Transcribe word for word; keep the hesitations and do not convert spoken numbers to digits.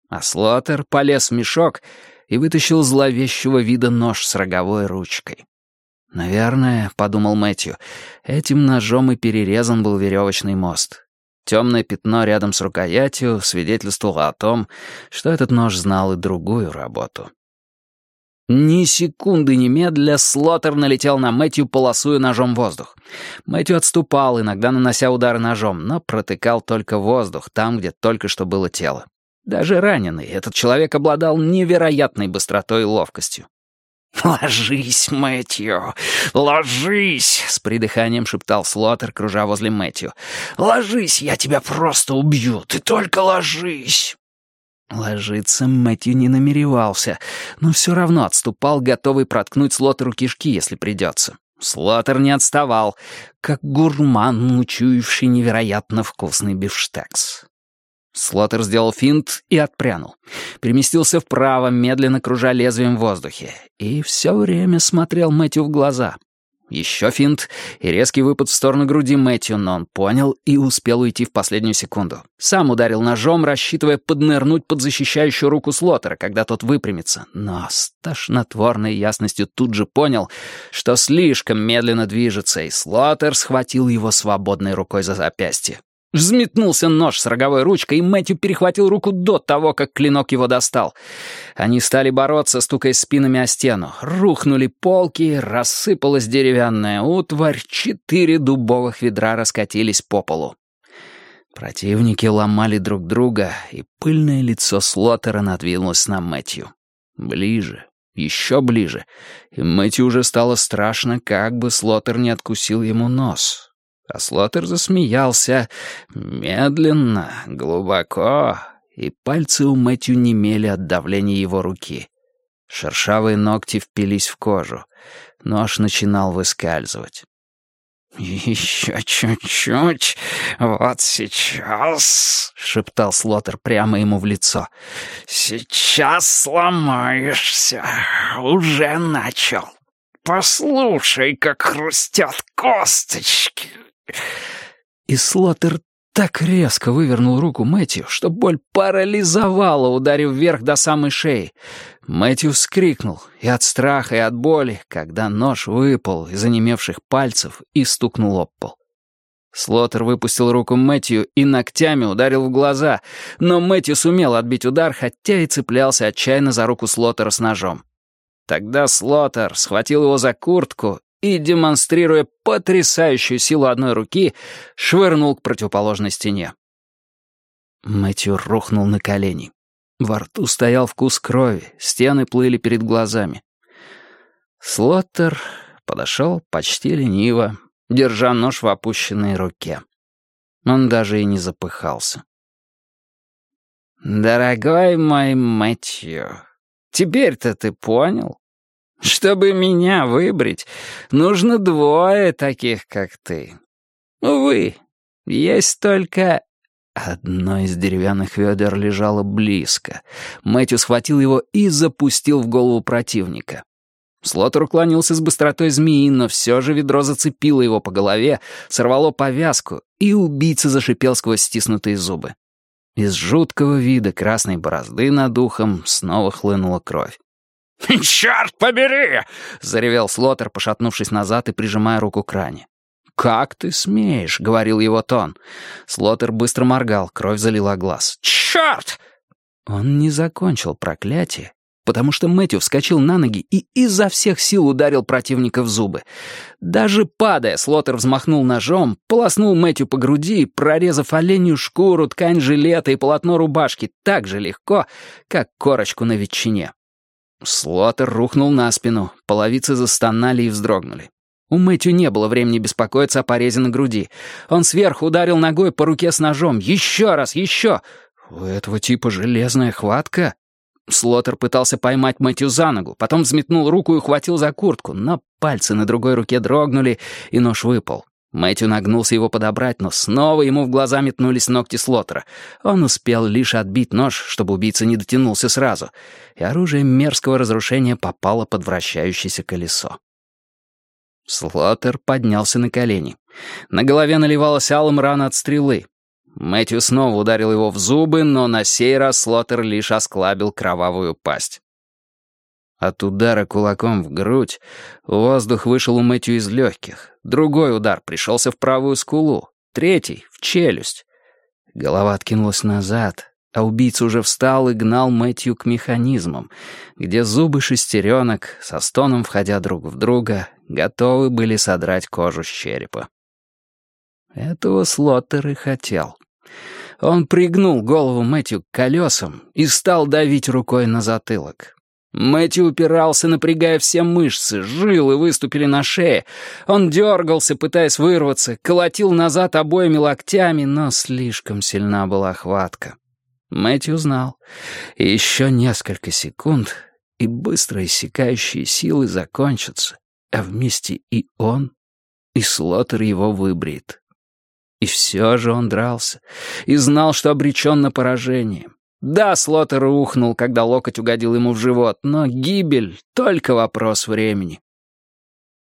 А Слоттер полез в мешок и вытащил зловещего вида нож с роговой ручкой. «Наверное, — подумал Мэтью, — этим ножом и перерезан был веревочный мост. Темное пятно рядом с рукоятью свидетельствовало о том, что этот нож знал и другую работу». Ни секунды немедля Слоттер налетел на Мэтью, полосуя ножом воздух. Мэтью отступал, иногда нанося удары ножом, но протыкал только воздух там, где только что было тело. Даже раненый, этот человек обладал невероятной быстротой и ловкостью. «Ложись, Мэтью, ложись!» — с придыханием шептал Слоттер, кружа возле Мэтью. «Ложись, я тебя просто убью, ты только ложись!» Ложиться Мэтью не намеревался, но все равно отступал, готовый проткнуть Слоттеру кишки, если придется. Слоттер не отставал, как гурман, учуявший невероятно вкусный бифштекс. Слоттер сделал финт и отпрянул. Переместился вправо, медленно кружа лезвием в воздухе. И все время смотрел Мэтью в глаза. Еще финт и резкий выпад в сторону груди Мэтью, но он понял и успел уйти в последнюю секунду. Сам ударил ножом, рассчитывая поднырнуть под защищающую руку Слоттера, когда тот выпрямится. Но с тошнотворной ясностью тут же понял, что слишком медленно движется, и Слоттер схватил его свободной рукой за запястье. Взметнулся нож с роговой ручкой, и Мэтью перехватил руку до того, как клинок его достал. Они стали бороться, стукаясь спинами о стену. Рухнули полки, рассыпалась деревянная утварь, четыре дубовых ведра раскатились по полу. Противники ломали друг друга, и пыльное лицо Слоттера надвинулось на Мэтью. Ближе, еще ближе, и Мэтью уже стало страшно, как бы Слоттер не откусил ему нос. А Слоттер засмеялся медленно, глубоко, и пальцы у Мэтью немели от давления его руки. Шершавые ногти впились в кожу. Нож начинал выскальзывать. «Еще чуть-чуть, вот сейчас», — шептал Слоттер прямо ему в лицо. «Сейчас сломаешься, уже начал. Послушай, как хрустят косточки». И Слоттер так резко вывернул руку Мэтью, что боль парализовала, ударив вверх до самой шеи. Мэтью вскрикнул и от страха, и от боли, когда нож выпал из онемевших пальцев и стукнул об пол. Слоттер выпустил руку Мэтью и ногтями ударил в глаза, но Мэтью сумел отбить удар, хотя и цеплялся отчаянно за руку Слоттера с ножом. Тогда Слоттер схватил его за куртку и, демонстрируя потрясающую силу одной руки, швырнул к противоположной стене. Мэтью рухнул на колени. Во рту стоял вкус крови, стены плыли перед глазами. Слоттер подошел почти лениво, держа нож в опущенной руке. Он даже и не запыхался. «Дорогой мой Мэтью, теперь-то ты понял? Чтобы меня выбрить, нужно двое таких, как ты. Увы, есть только...» Одно из деревянных ведер лежало близко. Мэтью схватил его и запустил в голову противника. Слоттер уклонился с быстротой змеи, но все же ведро зацепило его по голове, сорвало повязку, и убийца зашипел сквозь стиснутые зубы. Из жуткого вида красной борозды над ухом снова хлынула кровь. «Черт побери!» — заревел Слоттер, пошатнувшись назад и прижимая руку к ране. «Как ты смеешь?» — говорил его тон. Слоттер быстро моргал, кровь залила глаз. «Черт!» Он не закончил проклятие, потому что Мэтью вскочил на ноги и изо всех сил ударил противника в зубы. Даже падая, Слоттер взмахнул ножом, полоснул Мэтью по груди, прорезав оленью шкуру, ткань жилета и полотно рубашки так же легко, как корочку на ветчине. Слоттер рухнул на спину, половицы застонали и вздрогнули. У Мэтью не было времени беспокоиться о порезе на груди. Он сверху ударил ногой по руке с ножом. «Еще раз, еще!» У этого типа железная хватка. Слоттер пытался поймать Мэтью за ногу, потом взметнул руку и ухватил за куртку, но пальцы на другой руке дрогнули, и нож выпал. Мэтью нагнулся его подобрать, но снова ему в глаза метнулись ногти Слоттера. Он успел лишь отбить нож, чтобы убийца не дотянулся сразу, и оружие мерзкого разрушения попало под вращающееся колесо. Слоттер поднялся на колени. На голове наливалась алым рана от стрелы. Мэтью снова ударил его в зубы, но на сей раз Слоттер лишь осклабил кровавую пасть. От удара кулаком в грудь воздух вышел у Мэтью из легких. Другой удар пришелся в правую скулу, третий — в челюсть. Голова откинулась назад, а убийца уже встал и гнал Мэтью к механизмам, где зубы шестеренок, со стоном входя друг в друга, готовы были содрать кожу с черепа. Этого Слоттер и хотел. Он пригнул голову Мэтью к колесам и стал давить рукой на затылок. Мэтью упирался, напрягая все мышцы, жилы выступили на шее. Он дергался, пытаясь вырваться, колотил назад обоими локтями, но слишком сильна была хватка. Мэтью знал. Еще несколько секунд, и быстро иссякающие силы закончатся, а вместе и он, и Слоттер его выбреет. И все же он дрался, и знал, что обречен на поражение. Да, Слоттер ухнул, когда локоть угодил ему в живот, но гибель — только вопрос времени.